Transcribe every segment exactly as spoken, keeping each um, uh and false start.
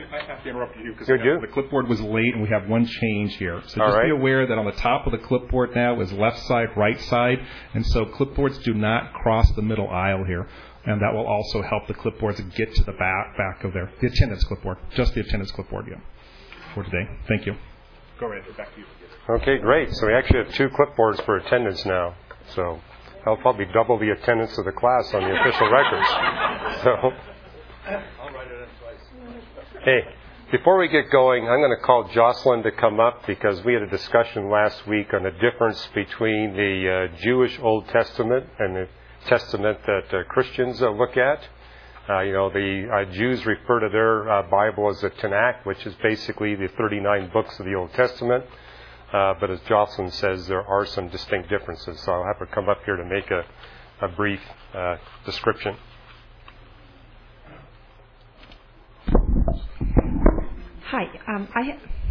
I have to interrupt you because do? the clipboard was late and we have one change here. So All just right. be aware that on the top of the clipboard now is left side, right side. And so clipboards do not cross the middle aisle here. And that will also help the clipboards get to the back, back of their, the attendance clipboard, just the attendance clipboard, yeah, for today. Thank you. Go right back to you. Okay, great. So we actually have two clipboards for attendance now. So that'll probably double the attendance of the class on the official records. So, I'll write it in twice. hey, before we get going, I'm going to call Jocelyn to come up because we had a discussion last week on the difference between the uh, Jewish Old Testament and the Testament that uh, Christians uh, look at. Uh, you know, the uh, Jews refer to their uh, Bible as the Tanakh, which is basically the thirty-nine books of the Old Testament. Uh, but as Jocelyn says, there are some distinct differences. So I'll have her come up here to make a, a brief uh, description. Hi. Um, I,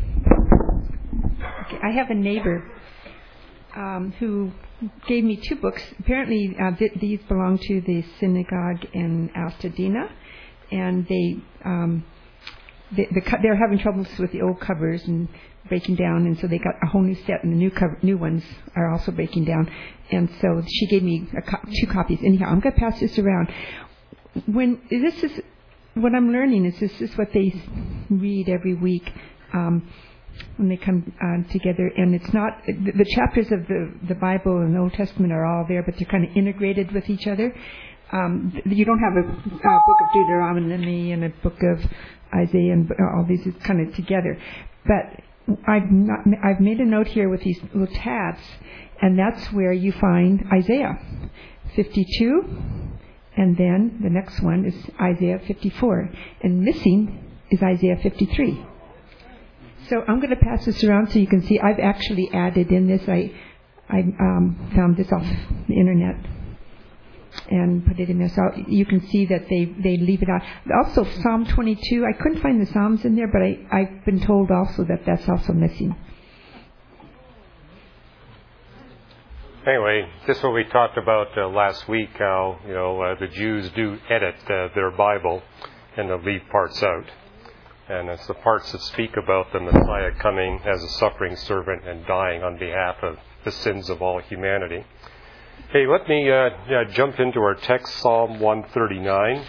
ha- okay, I have a neighbor um, who gave me two books. Apparently, uh, th- these belong to the synagogue in Altadena, and they, um, they the co- they're having troubles with the old covers and breaking down, and so they got a whole new set, and the new cover, new ones are also breaking down. And so she gave me a co- two copies. Anyhow, I'm going to pass this around. When this is what I'm learning is this is what they read every week. Um, when they come uh, together, and it's not the, the chapters of the, the Bible and the Old Testament are all there, but they're kind of integrated with each other. Um, you don't have a, a book of Deuteronomy and a book of Isaiah and all these is kind of together. But I've not, I've made a note here with these little tabs, and that's where you find Isaiah fifty-two, and then the next one is Isaiah fifty-four, and missing is Isaiah fifty-three. So I'm going to pass this around so you can see I've actually added in this. I I um, found this off the internet and put it in there. So you can see that they, they leave it out. Also, Psalm twenty-two, I couldn't find the Psalms in there, but I, I've been told also that that's also missing. Anyway, this is what we talked about uh, last week, how, you know, uh, the Jews do edit uh, their Bible and they'll leave parts out. And it's the parts that speak about the Messiah coming as a suffering servant and dying on behalf of the sins of all humanity. Hey, let me uh, yeah, jump into our text, Psalm one thirty-nine.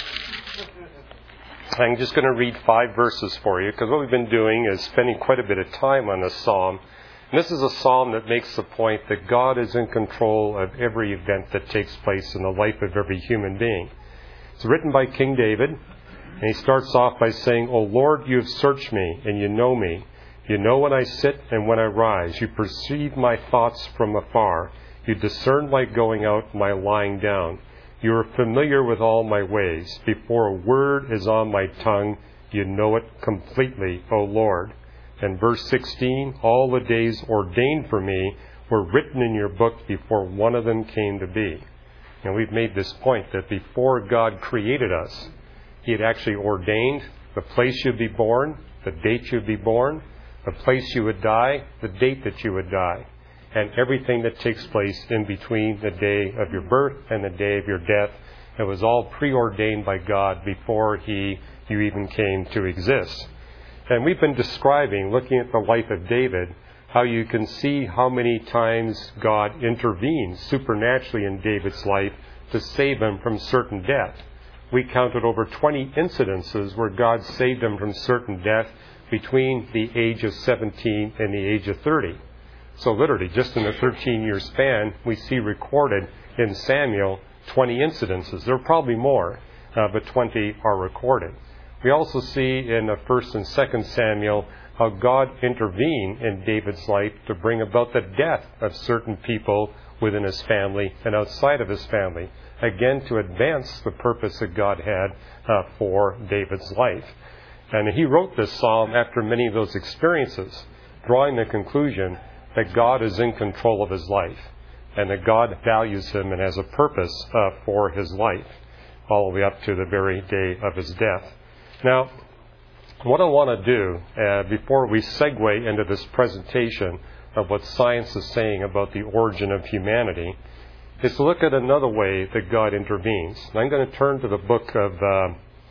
I'm just going to read five verses for you, because what we've been doing is spending quite a bit of time on this psalm. And this is a psalm that makes the point that God is in control of every event that takes place in the life of every human being. It's written by King David. And he starts off by saying, O Lord, you have searched me, and you know me. You know when I sit and when I rise. You perceive my thoughts from afar. You discern my going out, my lying down. You are familiar with all my ways. Before a word is on my tongue, you know it completely, O Lord. And verse sixteen, all the days ordained for me were written in your book before one of them came to be. And we've made this point that before God created us, He had actually ordained the place you'd be born, the date you'd be born, the place you would die, the date that you would die, and everything that takes place in between the day of your birth and the day of your death. It was all preordained by God before He, you even came to exist. And we've been describing, looking at the life of David, how you can see how many times God intervenes supernaturally in David's life to save him from certain death. We counted over twenty incidences where God saved him from certain death between the age of seventeen and the age of thirty. So literally, just in a thirteen-year span, we see recorded in Samuel twenty incidences. There are probably more, uh, but twenty are recorded. We also see in the first and second Samuel how God intervened in David's life to bring about the death of certain people within his family and outside of his family. Again, to advance the purpose that God had uh, for David's life. And he wrote this psalm after many of those experiences, drawing the conclusion that God is in control of his life and that God values him and has a purpose uh, for his life, all the way up to the very day of his death. Now, what I want to do, uh, before we segue into this presentation of what science is saying about the origin of humanity, is to look at another way that God intervenes. And I'm going to turn to the book of uh,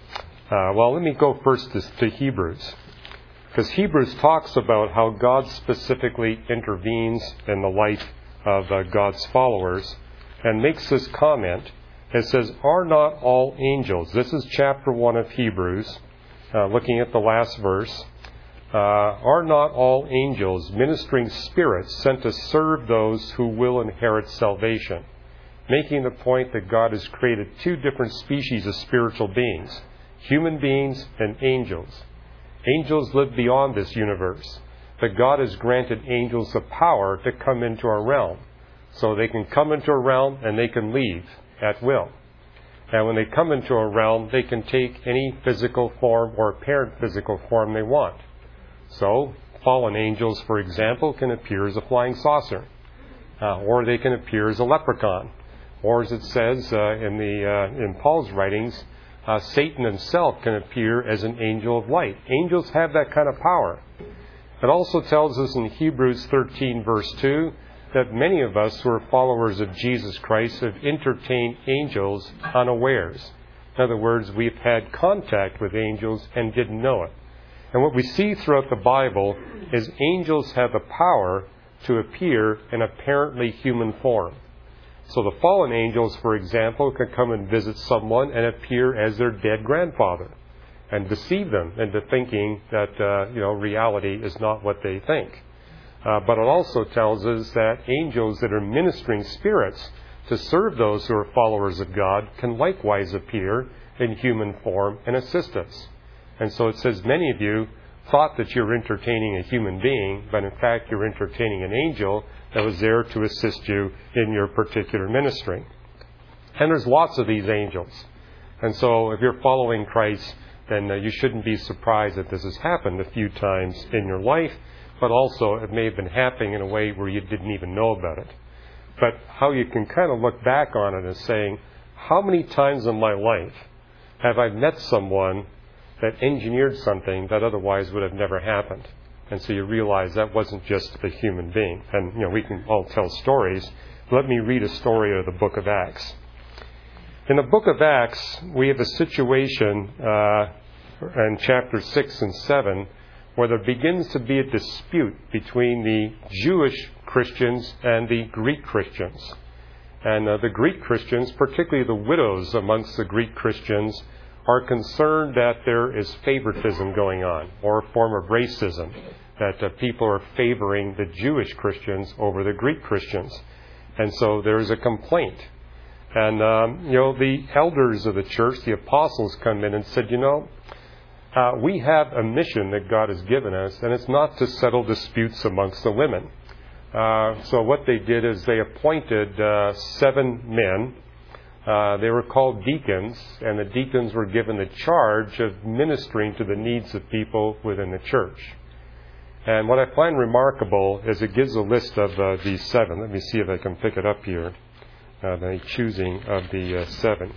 Uh, well, let me go first to, to Hebrews. Because Hebrews talks about how God specifically intervenes in the life of uh, God's followers and makes this comment. It says, "Are not all angels," this is chapter one of Hebrews, uh, looking at the last verse, uh, "are not all angels ministering spirits sent to serve those who will inherit salvation?" Making the point that God has created two different species of spiritual beings, human beings and angels. Angels live beyond this universe, but God has granted angels the power to come into our realm. So they can come into a realm and they can leave at will. And when they come into a realm, they can take any physical form or apparent physical form they want. So, fallen angels, for example, can appear as a flying saucer, uh, or they can appear as a leprechaun, or as it says uh, in the uh, in Paul's writings, uh, Satan himself can appear as an angel of light. Angels have that kind of power. It also tells us in Hebrews thirteen, verse two, that many of us who are followers of Jesus Christ have entertained angels unawares. In other words, we've had contact with angels and didn't know it. And what we see throughout the Bible is angels have the power to appear in apparently human form. So the fallen angels, for example, can come and visit someone and appear as their dead grandfather and deceive them into thinking that uh, you know reality is not what they think. Uh, but it also tells us that angels that are ministering spirits to serve those who are followers of God can likewise appear in human form and assist us. And so it says many of you thought that you're entertaining a human being, but in fact you're entertaining an angel that was there to assist you in your particular ministry. And there's lots of these angels. And so if you're following Christ, then uh, you shouldn't be surprised that this has happened a few times in your life. But also it may have been happening in a way where you didn't even know about it. But how you can kind of look back on it is saying, how many times in my life have I met someone that engineered something that otherwise would have never happened? And so you realize that wasn't just a human being. And, you know, we can all tell stories. Let me read a story of the book of Acts. In the book of Acts, we have a situation uh, in chapter six and seven where there begins to be a dispute between the Jewish Christians and the Greek Christians. And uh, the Greek Christians, particularly the widows amongst the Greek Christians, are concerned that there is favoritism going on, or a form of racism, that uh, people are favoring the Jewish Christians over the Greek Christians. And so there's a complaint. And, um, you know, the elders of the church, the apostles, come in and said, you know, Uh, we have a mission that God has given us, and it's not to settle disputes amongst the women. Uh, so what they did is they appointed uh, seven men. Uh, they were called deacons, and the deacons were given the charge of ministering to the needs of people within the church. And what I find remarkable is it gives a list of uh, these seven. Let me see if I can pick it up here, uh, the choosing of the uh, seven.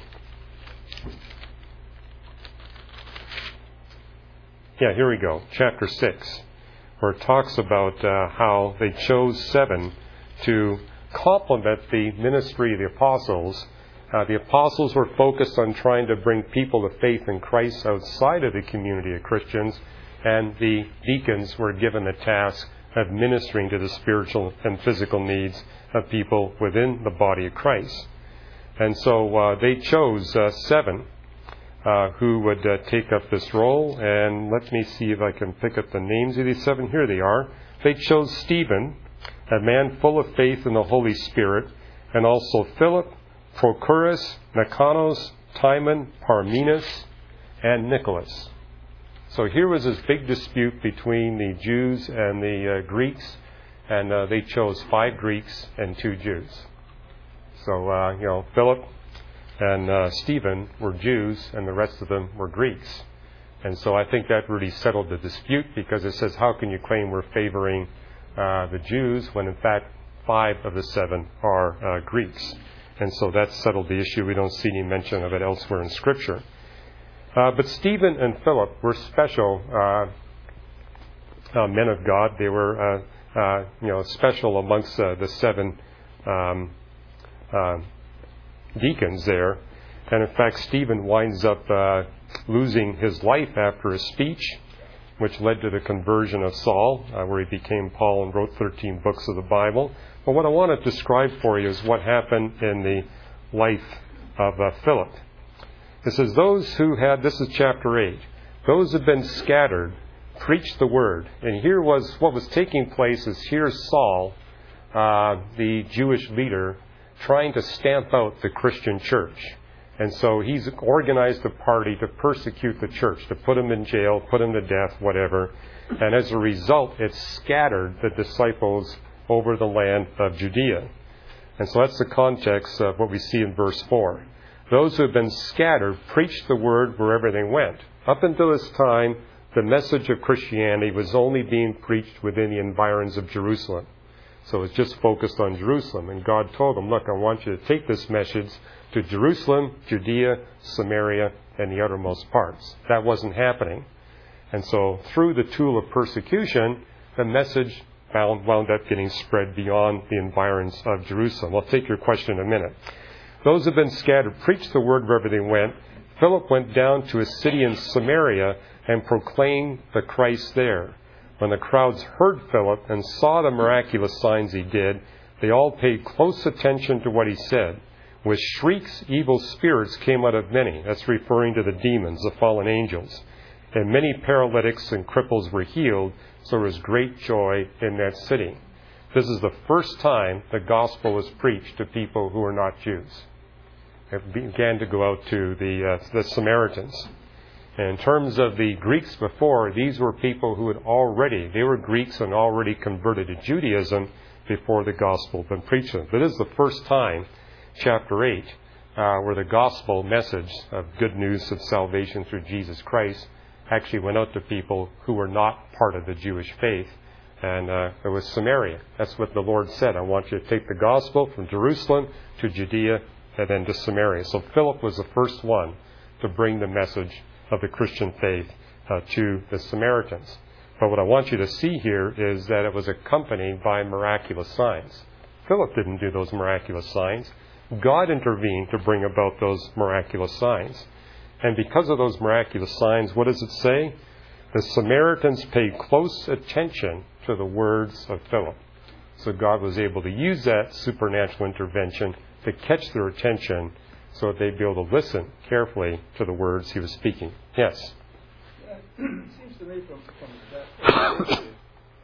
Yeah, here we go. Chapter six, where it talks about uh, how they chose seven to complement the ministry of the apostles. Uh, the apostles were focused on trying to bring people to faith in Christ outside of the community of Christians, and the deacons were given the task of ministering to the spiritual and physical needs of people within the body of Christ. And so uh, they chose uh, seven. Uh, who would uh, take up this role. And let me see if I can pick up the names of these seven. Here they are. They chose Stephen, a man full of faith in the Holy Spirit, and also Philip, Prochorus, Nicanor, Timon, Parmenas, and Nicholas. So here was this big dispute between the Jews and the uh, Greeks, and uh, they chose five Greeks and two Jews. So, uh, you know, Philip and uh, Stephen were Jews, and the rest of them were Greeks. And so I think that really settled the dispute, because it says, how can you claim we're favoring uh, the Jews when in fact five of the seven are uh, Greeks? And so that settled the issue. We don't see any mention of it elsewhere in Scripture. Uh, but Stephen and Philip were special uh, uh, men of God. They were, uh, uh, you know, special amongst uh, the seven um, uh, deacons there. And in fact, Stephen winds up uh, losing his life after a speech, which led to the conversion of Saul, uh, where he became Paul and wrote thirteen books of the Bible. But what I want to describe for you is what happened in the life of uh, Philip. It says, those who had, this is chapter eight, those who have been scattered, preached the word. And here was, what was taking place is here's Saul, uh, the Jewish leader, trying to stamp out the Christian church. And so he's organized a party to persecute the church, to put them in jail, put them to death, whatever. And as a result, it scattered the disciples over the land of Judea. And so that's the context of what we see in verse four. Those who have been scattered preached the word wherever they went. Up until this time, the message of Christianity was only being preached within the environs of Jerusalem. So it was just focused on Jerusalem. And God told them, look, I want you to take this message to Jerusalem, Judea, Samaria, and the uttermost parts. That wasn't happening. And so through the tool of persecution, the message wound, wound up getting spread beyond the environs of Jerusalem. I'll take your question in a minute. Those who have been scattered preached the word wherever they went. Philip went down to a city in Samaria and proclaimed the Christ there. When the crowds heard Philip and saw the miraculous signs he did, they all paid close attention to what he said. With shrieks, evil spirits came out of many. That's referring to the demons, the fallen angels. And many paralytics and cripples were healed, so there was great joy in that city. This is the first time the gospel was preached to people who are not Jews. It began to go out to the, uh, the Samaritans. And in terms of the Greeks before, these were people who had already, they were Greeks and already converted to Judaism before the gospel had been preached to them. But this is the first time, chapter eight, uh, where the gospel message of good news of salvation through Jesus Christ actually went out to people who were not part of the Jewish faith. And uh, it was Samaria. That's what the Lord said. I want you to take the gospel from Jerusalem to Judea and then to Samaria. So Philip was the first one to bring the message of the Christian faith uh, to the Samaritans. But what I want you to see here is that it was accompanied by miraculous signs. Philip didn't do those miraculous signs. God intervened to bring about those miraculous signs. And because of those miraculous signs, what does it say? The Samaritans paid close attention to the words of Philip. So God was able to use that supernatural intervention to catch their attention so that they'd be able to listen carefully to the words he was speaking. Yes? Yeah, it seems to me from, from that perspective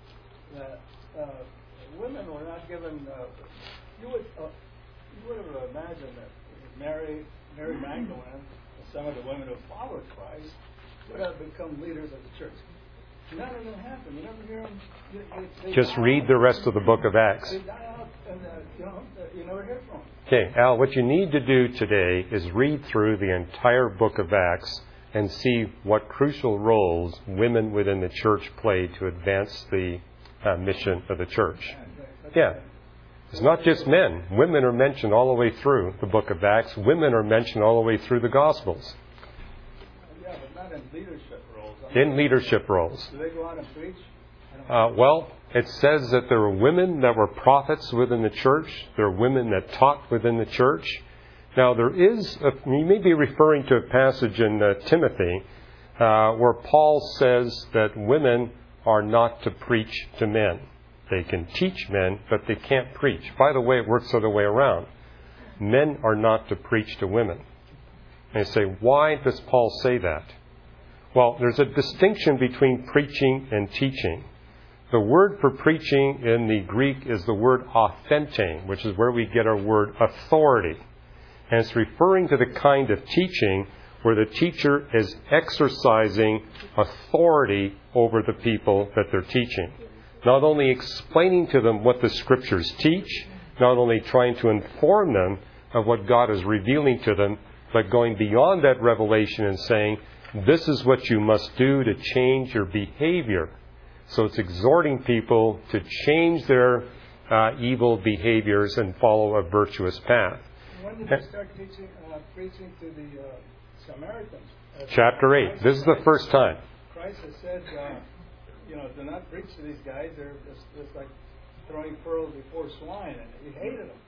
that uh, women were not given, uh, you would uh, you would have imagined that Mary, Mary Magdalene and some of the women who followed Christ would have become leaders of the church. None of them happened. You never hear them. They, they Just read out. the rest of the book of Acts. They die out, and uh, you know, you never hear from them. Okay, Al, what you need to do today is read through the entire book of Acts and see what crucial roles women within the church played to advance the uh, mission of the church. Yeah. It's not just men. Women are mentioned all the way through the book of Acts. Women are mentioned all the way through the Gospels. Yeah, but not in leadership roles. In leadership roles. Do they go out and preach? Uh, well, it says that there were women that were prophets within the church. There are women that taught within the church. Now, there is, a, you may be referring to a passage in uh, Timothy uh, where Paul says that women are not to preach to men. They can teach men, but they can't preach. By the way, it works the other way around. Men are not to preach to women. And you say, why does Paul say that? Well, there's a distinction between preaching and teaching. The word for preaching in the Greek is the word authente, which is where we get our word authority. And it's referring to the kind of teaching where the teacher is exercising authority over the people that they're teaching. Not only explaining to them what the Scriptures teach, not only trying to inform them of what God is revealing to them, but going beyond that revelation and saying, this is what you must do to change your behavior. So it's exhorting people to change their uh, evil behaviors and follow a virtuous path. When did they start teaching, uh, preaching to the uh, Samaritans? Uh, Chapter eight. Christ, This is the Christ, first time. Christ has said, uh, you know, do not preach to these guys. They're just, just like throwing pearls before swine, and he hated them.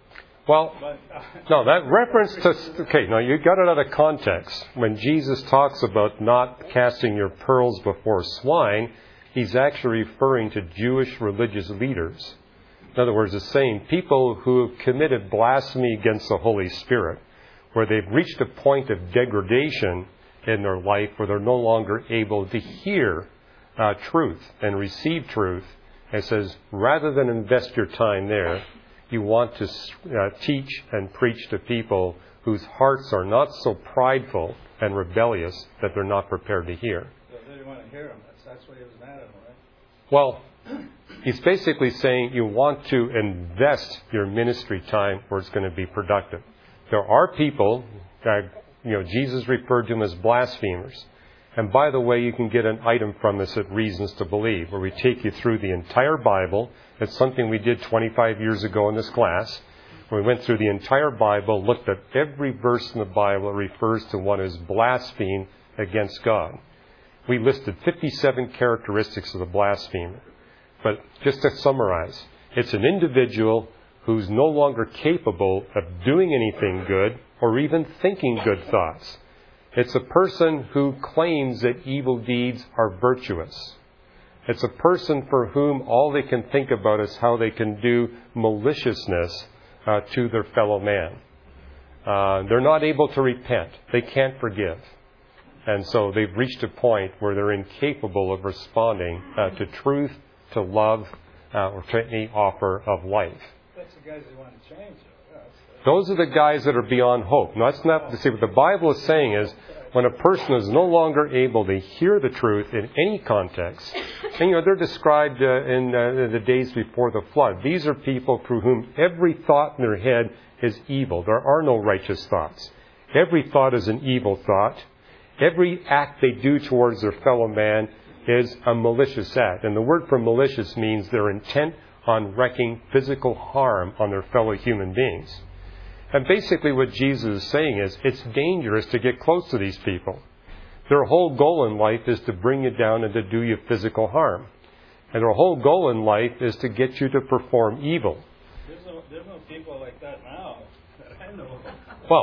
Well, But, uh, no, that reference to, okay, now you got it out of context. When Jesus talks about not casting your pearls before swine, he's actually referring to Jewish religious leaders. In other words, it's saying people who have committed blasphemy against the Holy Spirit, where they've reached a point of degradation in their life where they're no longer able to hear uh, truth and receive truth. And it says, rather than invest your time there, you want to uh, teach and preach to people whose hearts are not so prideful and rebellious that they're not prepared to hear. so they didn't want to hear him. That's, that's what he was mad at him, right? Well, he's basically saying you want to invest your ministry time where it's going to be productive. There are people that, you know, Jesus referred to them as blasphemers. And by the way, you can get an item from us at Reasons to Believe, where we take you through the entire Bible. It's something we did twenty-five years ago in this class. We went through the entire Bible, looked at every verse in the Bible that refers to one as blaspheme against God. We listed fifty-seven characteristics of the blasphemer. But just to summarize, it's an individual who's no longer capable of doing anything good or even thinking good thoughts. It's a person who claims that evil deeds are virtuous. It's a person for whom all they can think about is how they can do maliciousness uh, to their fellow man. Uh, they're not able to repent. They can't forgive. And so they've reached a point where they're incapable of responding uh, to truth, to love, uh, or to any offer of life. That's the guys that want to change it. Yeah, that's, Those are the guys that are beyond hope. Now, that's not to see what the Bible is saying is when a person is no longer able to hear the truth in any context, and you know they're described uh, in uh, the days before the flood. These are people through whom every thought in their head is evil. There are no righteous thoughts. Every thought is an evil thought. Every act they do towards their fellow man is a malicious act. And the word for malicious means they're intent on wreaking physical harm on their fellow human beings. And basically what Jesus is saying is it's dangerous to get close to these people. Their whole goal in life is to bring you down and to do you physical harm. And their whole goal in life is to get you to perform evil. there's, no, there's no people like that now that I know of. Well,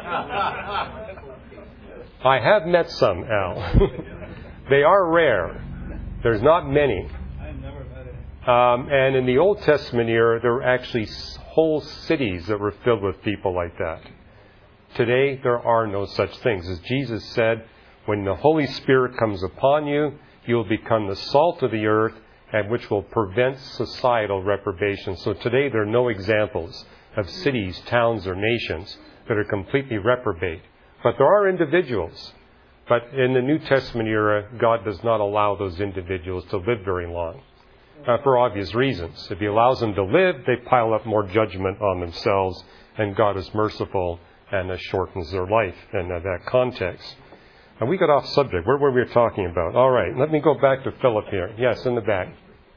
I have met some, Al. They are rare. There's not many. I never met any. Um, and in the Old Testament era, there were actually whole cities that were filled with people like that. Today, there are no such things. As Jesus said, when the Holy Spirit comes upon you, you will become the salt of the earth, and which will prevent societal reprobation. So today, there are no examples of cities, towns, or nations that are completely reprobate. But there are individuals. But in the New Testament era, God does not allow those individuals to live very long. Uh, for obvious reasons. If He allows them to live, they pile up more judgment on themselves, and God is merciful and uh, shortens their life in uh, that context. And we got off subject. Where were we talking about? All right, let me go back to Philip here. Yes, in the back.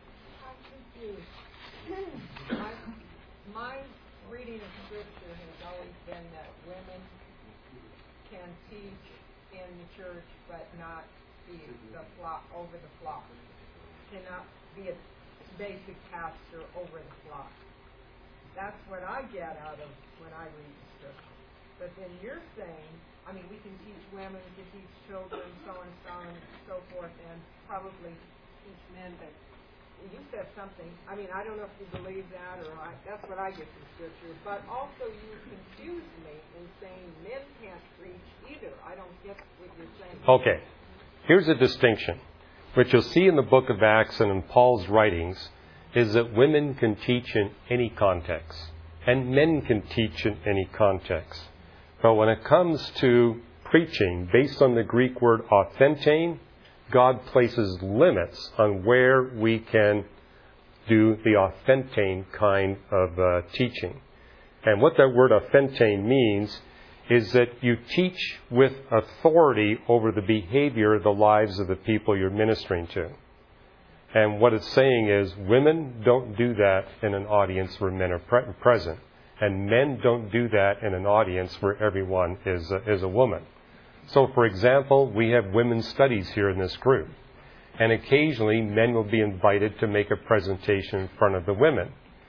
My reading of Scripture has always been that women can teach in the church, but not be the flock over the flock. Cannot be a basic pastor over the flock. That's what I get out of when I read the Scripture. But then you're saying, I mean, we can teach women, we can teach children, so and so and so forth, and probably teach men, but you said something, I mean, I don't know if you believe that, or I, that's what I get from Scripture, but also you confused me in saying men can't preach either. I don't get what you're saying. Okay. Here's a distinction. What you'll see in the book of Acts and in Paul's writings is that women can teach in any context, and men can teach in any context. But when it comes to preaching based on the Greek word authentane, God places limits on where we can do the authentane kind of uh, teaching. And what that word authentane means is that you teach with authority over the behavior of the lives of the people you're ministering to. And what it's saying is women don't do that in an audience where men are pre- present. And men don't do that in an audience where everyone is a, is a woman. So, for example, we have women's studies here in this group. And occasionally men will be invited to make a presentation in front of the women.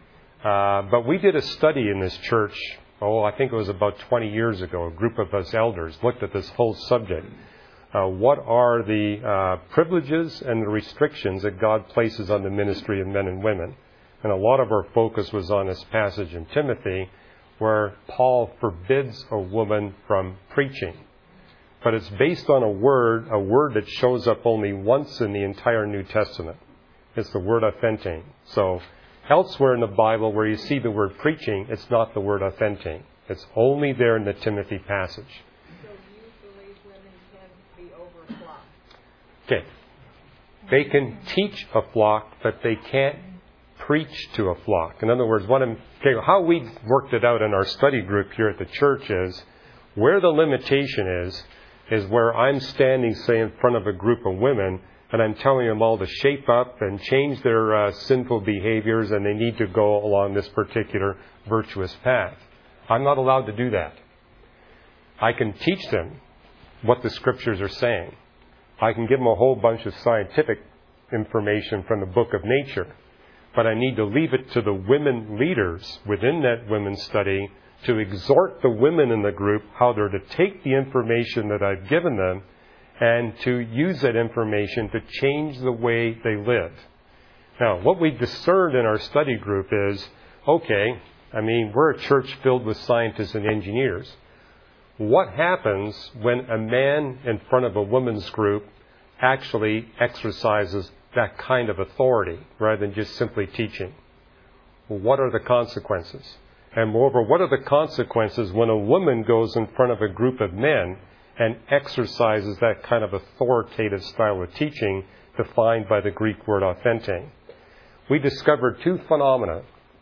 Uh, but we did a study in this church, oh, I think it was about twenty years ago. A group of us elders looked at this whole subject. Uh, what are the uh, privileges and the restrictions that God places on the ministry of men and women? And a lot of our focus was on this passage in Timothy where Paul forbids a woman from preaching. But it's based on a word, a word that shows up only once in the entire New Testament. It's the word authente. So elsewhere in the Bible where you see the word preaching, it's not the word authente. It's only there in the Timothy passage. So you believe women can be over a flock? Okay. They can teach a flock, but they can't preach to a flock. In other words, what I'm, okay, how we worked it out in our study group here at the church is where the limitation is, is where I'm standing, say, in front of a group of women, and I'm telling them all to shape up and change their uh, sinful behaviors, and they need to go along this particular virtuous path. I'm not allowed to do that. I can teach them what the Scriptures are saying. I can give them a whole bunch of scientific information from the book of nature, but I need to leave it to the women leaders within that women's study to exhort the women in the group how they're to take the information that I've given them and to use that information to change the way they live. Now, what we discerned in our study group is, okay, I mean, we're a church filled with scientists and engineers. What happens when a man in front of a women's group actually exercises that kind of authority rather than just simply teaching? Well, what are the consequences? And moreover, what are the consequences when a woman goes in front of a group of men and exercises that kind of authoritative style of teaching defined by the Greek word authente? We discovered two phenomena.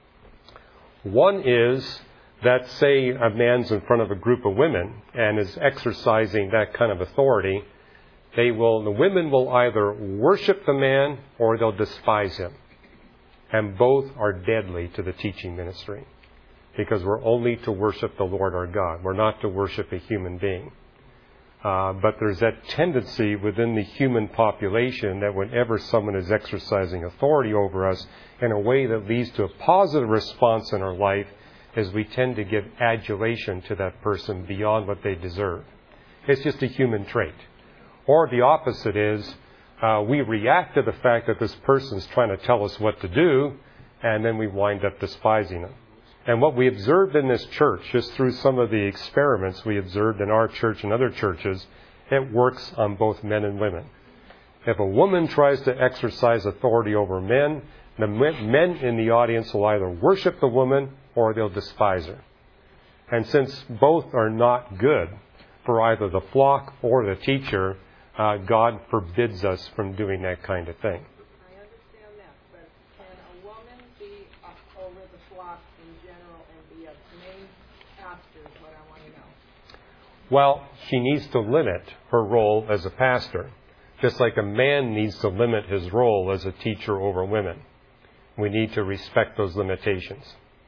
One is that, say, a man's in front of a group of women and is exercising that kind of authority, they will, the women will either worship the man or they'll despise him. And both are deadly to the teaching ministry. Because we're only to worship the Lord our God. We're not to worship a human being. Uh, but there's that tendency within the human population that whenever someone is exercising authority over us in a way that leads to a positive response in our life, is we tend to give adulation to that person beyond what they deserve. It's just a human trait. Or the opposite is, uh, we react to the fact that this person's trying to tell us what to do, and then we wind up despising them. And what we observed in this church, just through some of the experiments we observed in our church and other churches, it works on both men and women. If a woman tries to exercise authority over men, the men in the audience will either worship the woman or they'll despise her. And since both are not good for either the flock or the teacher, uh, God forbids us from doing that kind of thing. I understand that, but can a woman be up over the flock in general and be a main pastor is what I want to know. Well, she needs to limit her role as a pastor, just like a man needs to limit his role as a teacher over women. We need to respect those limitations.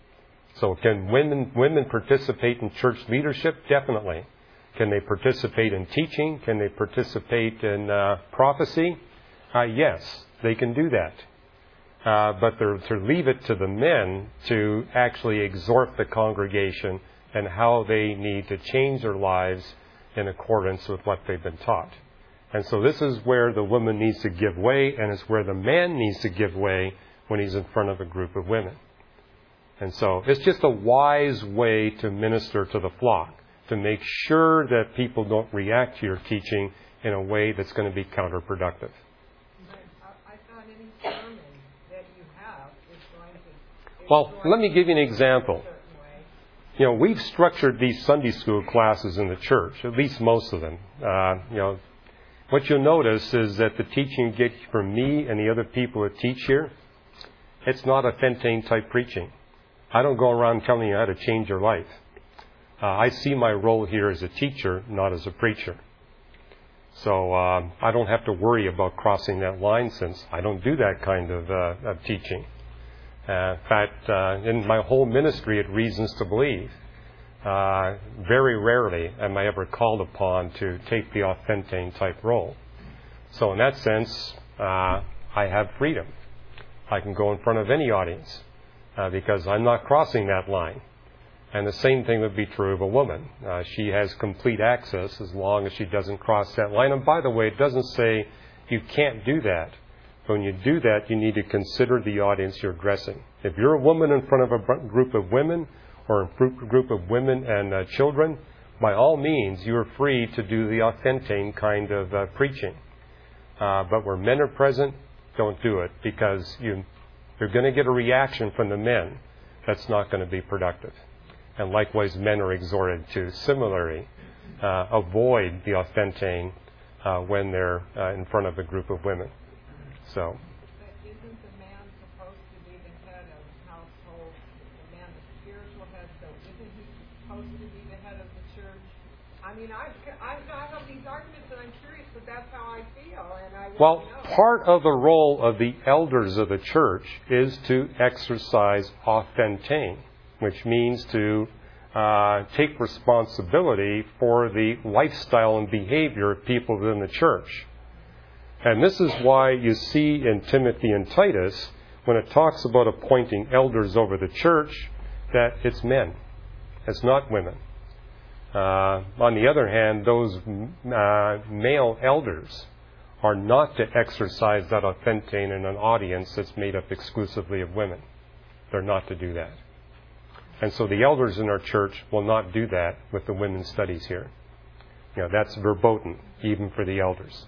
So can women women participate in church leadership? Definitely. Can they participate in teaching? Can they participate in uh, prophecy? Uh, yes, they can do that. Uh, but they're to leave it to the men to actually exhort the congregation and how they need to change their lives in accordance with what they've been taught. And so this is where the woman needs to give way, and it's where the man needs to give way when he's in front of a group of women. And so it's just a wise way to minister to the flock, to make sure that people don't react to your teaching in a way that's going to be counterproductive. I thought any sermon that you have is going to... Well, let me give you an example. You know, we've structured these Sunday school classes in the church, at least most of them. Uh, you know, what you'll notice is that the teaching you get from me and the other people that teach here, it's not authentane type preaching. I don't go around telling you how to change your life. Uh, I see my role here as a teacher, not as a preacher. So uh, I don't have to worry about crossing that line, since I don't do that kind of, uh, of teaching. Uh, in fact, uh, in my whole ministry at Reasons to Believe, uh, very rarely am I ever called upon to take the authentane type role. So in that sense, uh, I have freedom. I can go in front of any audience. uh, because I'm not crossing that line. And the same thing would be true of a woman. Uh, she has complete access as long as she doesn't cross that line. And by the way, it doesn't say you can't do that. But when you do that, you need to consider the audience you're addressing. If you're a woman in front of a group of women or a group of women and uh, children, by all means, you are free to do the authentic kind of uh, preaching. Uh, but where men are present, don't do it, because you, you're going to get a reaction from the men that's not going to be productive. And likewise, men are exhorted to similarly uh, avoid the authentic uh, when they're uh, in front of a group of women. So. But isn't the man supposed to be the head of the household, the man, the spiritual head, so isn't he supposed to be the head of the church? I mean, I, I, I have these arguments and I'm curious, but that's how I feel. And I well, know. part of the role of the elders of the church is to exercise authentein, which means to uh, take responsibility for the lifestyle and behavior of people within the church. And this is why you see in Timothy and Titus, when it talks about appointing elders over the church, that it's men. It's not women. Uh, on the other hand, those uh, male elders are not to exercise that authentein in an audience that's made up exclusively of women. They're not to do that. And so the elders in our church will not do that with the women's studies here. You know, that's verboten, even for the elders.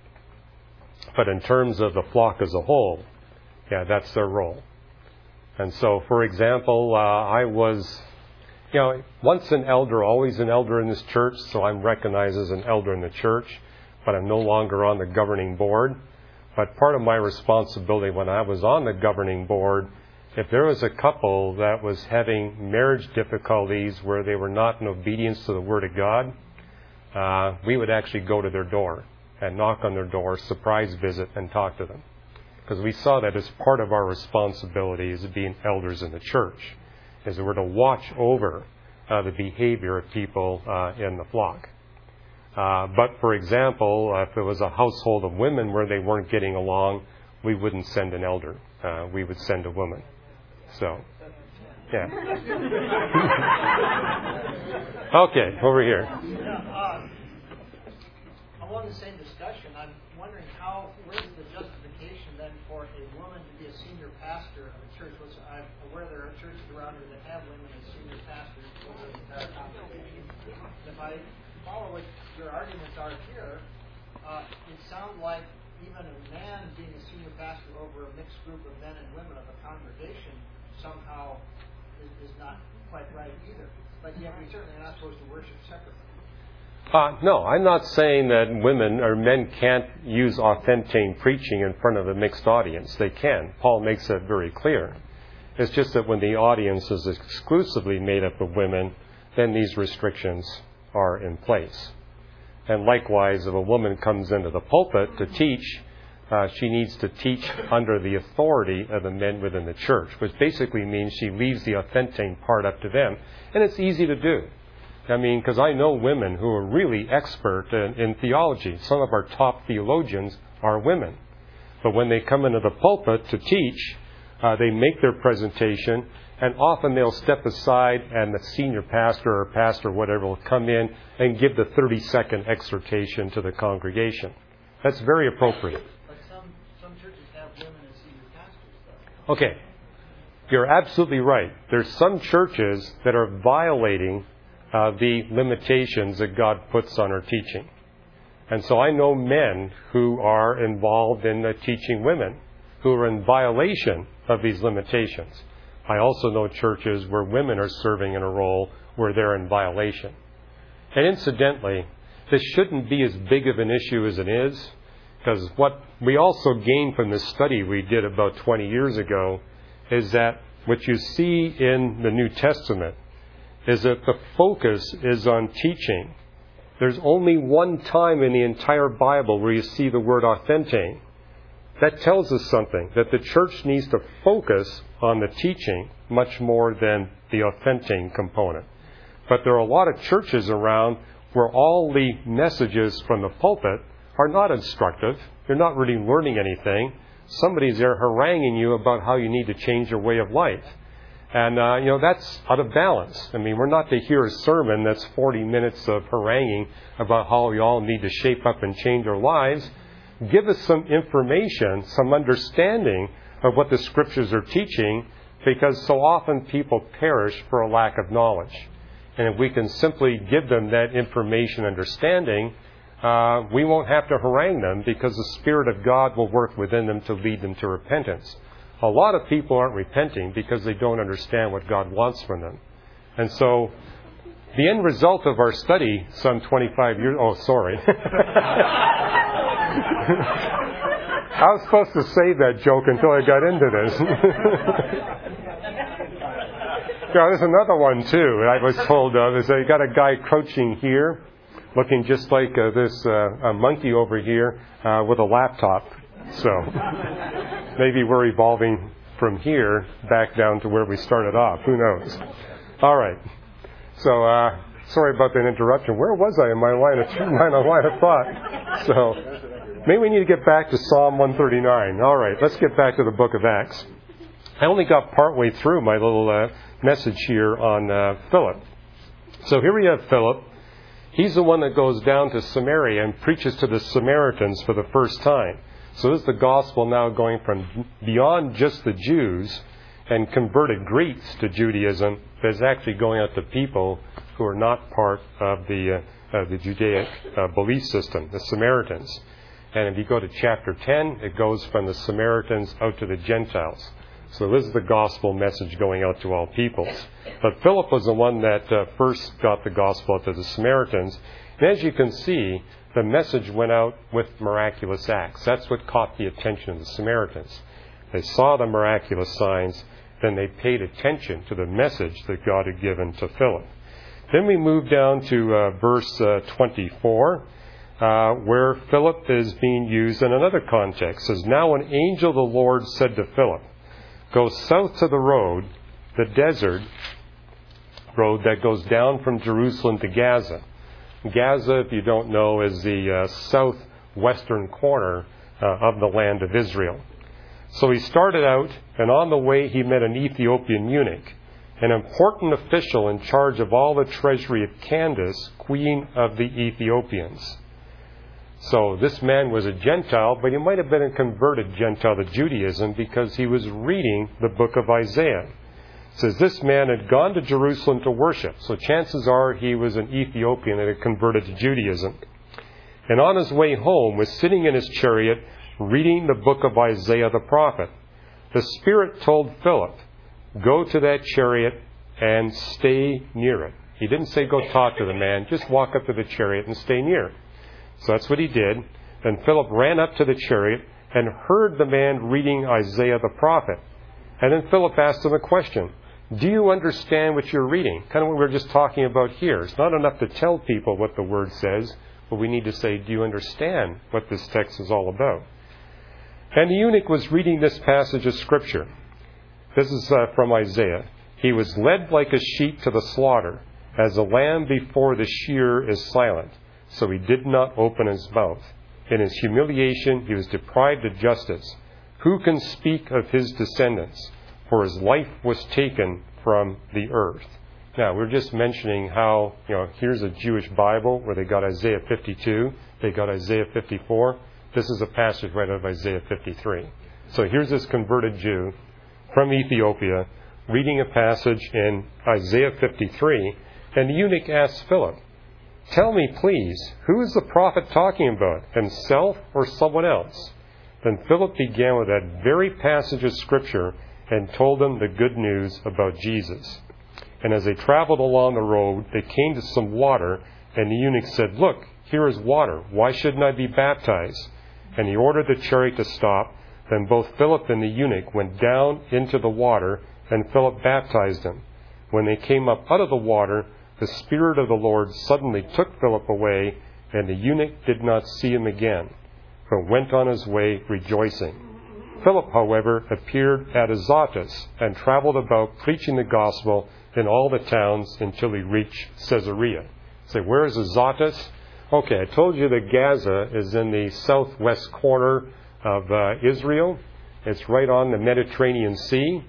But in terms of the flock as a whole, yeah, that's their role. And so, for example, uh, I was, you know, once an elder, always an elder in this church, so I'm recognized as an elder in the church, but I'm no longer on the governing board. But part of my responsibility when I was on the governing board, if there was a couple that was having marriage difficulties where they were not in obedience to the Word of God, uh, we would actually go to their door and knock on their door, surprise visit, and talk to them. Because we saw that as part of our responsibility as being elders in the church, is that we're to watch over uh, the behavior of people uh, in the flock. Uh, but, for example, uh, if it was a household of women where they weren't getting along, we wouldn't send an elder. Uh, we would send a woman. So, yeah. Okay, over here. Along the same discussion, I'm wondering how, where's the justification then for a woman to be a senior pastor of a church? Which I'm aware there are churches around here that have women as senior pastors over the entire congregation. If I follow what your arguments are here, uh, it sounds like even a man being a senior pastor over a mixed group of men and women of a congregation somehow is, is not quite right either. But yet we certainly are not supposed to worship separately. Uh, no, I'm not saying that women or men can't use authentic preaching in front of a mixed audience. They can. Paul makes that very clear. It's just that when the audience is exclusively made up of women, then these restrictions are in place. And likewise, if a woman comes into the pulpit to teach, uh, she needs to teach under the authority of the men within the church, which basically means she leaves the authentic part up to them. And it's easy to do. I mean, because I know women who are really expert in, in theology. Some of our top theologians are women. But when they come into the pulpit to teach, uh, they make their presentation, and often they'll step aside and the senior pastor or pastor or whatever will come in and give the thirty-second exhortation to the congregation. That's very appropriate. But some, some churches have women as senior pastors, though. Okay. You're absolutely right. There's some churches that are violating Uh, the limitations that God puts on our teaching. And so I know men who are involved in uh, teaching women who are in violation of these limitations. I also know churches where women are serving in a role where they're in violation. And incidentally, this shouldn't be as big of an issue as it is, because what we also gained from this study we did about twenty years ago is that what you see in the New Testament is that the focus is on teaching. There's only one time in the entire Bible where you see the word authentein. That tells us something, that the church needs to focus on the teaching much more than the authentein component. But there are a lot of churches around where all the messages from the pulpit are not instructive. You're not really learning anything. Somebody's there haranguing you about how you need to change your way of life. And, uh, you know, that's out of balance. I mean, we're not to hear a sermon that's forty minutes of haranguing about how we all need to shape up and change our lives. Give us some information, some understanding of what the Scriptures are teaching, because so often people perish for a lack of knowledge. And if we can simply give them that information understanding, uh, we won't have to harangue them, because the Spirit of God will work within them to lead them to repentance. A lot of people aren't repenting because they don't understand what God wants from them. And so the end result of our study some twenty-five years... Oh, sorry. I was supposed to save that joke until I got into this. Yeah, there's another one, too, I was told of. Is they got a guy crouching here, looking just like uh, this uh, a monkey over here uh, with a laptop. So maybe we're evolving from here back down to where we started off. Who knows? All right. So uh, sorry about that interruption. Where was I in my line of line of line of thought? So maybe we need to get back to Psalm one thirty-nine. All right. Let's get back to the book of Acts. I only got partway through my little uh, message here on uh, Philip. So here we have Philip. He's the one that goes down to Samaria and preaches to the Samaritans for the first time. So this is the gospel now going from beyond just the Jews and converted Greeks to Judaism, but it's actually going out to people who are not part of the uh, uh, the Judaic uh, belief system, the Samaritans. And if you go to chapter ten, it goes from the Samaritans out to the Gentiles. So this is the gospel message going out to all peoples. But Philip was the one that uh, first got the gospel out to the Samaritans. And as you can see, the message went out with miraculous acts. That's what caught the attention of the Samaritans. They saw the miraculous signs, then they paid attention to the message that God had given to Philip. Then we move down to uh, verse uh, twenty-four, uh, where Philip is being used in another context. It says, "Now an angel of the Lord said to Philip, go south to the road, the desert road that goes down from Jerusalem to Gaza." Gaza, if you don't know, is the uh, southwestern corner uh, of the land of Israel. So he started out, and on the way he met an Ethiopian eunuch, an important official in charge of all the treasury of Candace, queen of the Ethiopians. So this man was a Gentile, but he might have been a converted Gentile to Judaism because he was reading the book of Isaiah. It says this man had gone to Jerusalem to worship. So chances are he was an Ethiopian that had converted to Judaism. And on his way home was sitting in his chariot reading the book of Isaiah the prophet. The Spirit told Philip, go to that chariot and stay near it. He didn't say go talk to the man, just walk up to the chariot and stay near it. So that's what he did. Then Philip ran up to the chariot and heard the man reading Isaiah the prophet. And then Philip asked him a question. Do you understand what you're reading? Kind of what we were just talking about here. It's not enough to tell people what the Word says, but we need to say, do you understand what this text is all about? And the eunuch was reading this passage of Scripture. This is uh, from Isaiah. He was led like a sheep to the slaughter, as a lamb before the shearer is silent. So he did not open his mouth. In his humiliation he was deprived of justice. Who can speak of his descendants? For his life was taken from the earth. Now, we're just mentioning how, you know, here's a Jewish Bible where they got Isaiah fifty-two, they got Isaiah fifty-four. This is a passage right out of Isaiah fifty-three. So here's this converted Jew from Ethiopia reading a passage in Isaiah fifty-three, and the eunuch asks Philip, tell me, please, who is the prophet talking about, himself or someone else? Then Philip began with that very passage of Scripture and told them the good news about Jesus. And as they traveled along the road, they came to some water, and the eunuch said, look, here is water. Why shouldn't I be baptized? And he ordered the chariot to stop. Then both Philip and the eunuch went down into the water, and Philip baptized him. When they came up out of the water, the Spirit of the Lord suddenly took Philip away, and the eunuch did not see him again, but went on his way rejoicing. Philip, however, appeared at Azotus and traveled about preaching the gospel in all the towns until he reached Caesarea. Say, so where is Azotus? Okay, I told you that Gaza is in the southwest corner of uh, Israel. It's right on the Mediterranean Sea.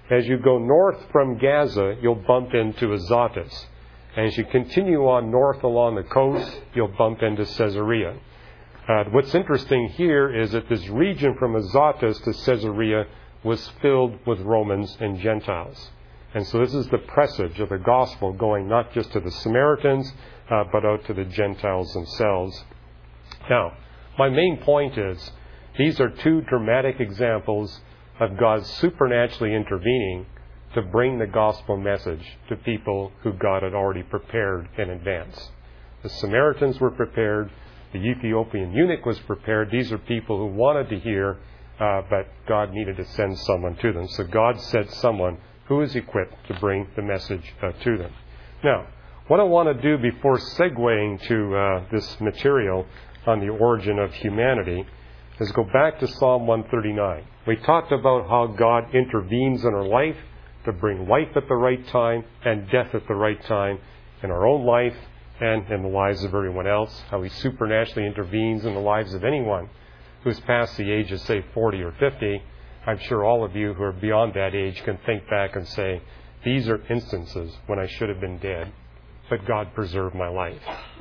As you go north from Gaza, you'll bump into Azotus. And as you continue on north along the coast, you'll bump into Caesarea. Uh, what's interesting here is that this region from Azotus to Caesarea was filled with Romans and Gentiles. And so this is the presage of the gospel going not just to the Samaritans, uh, but out to the Gentiles themselves. Now, my main point is, these are two dramatic examples of God supernaturally intervening to bring the gospel message to people who God had already prepared in advance. The Samaritans were prepared. The Ethiopian eunuch was prepared. These are people who wanted to hear, uh, but God needed to send someone to them. So God sent someone who is equipped to bring the message uh, to them. Now, what I want to do before segueing to uh, this material on the origin of humanity is go back to Psalm one thirty-nine. We talked about how God intervenes in our life to bring life at the right time and death at the right time in our own life and in the lives of everyone else, how He supernaturally intervenes in the lives of anyone who's past the age of, say, forty or fifty. I'm sure all of you who are beyond that age can think back and say, these are instances when I should have been dead, but God preserved my life.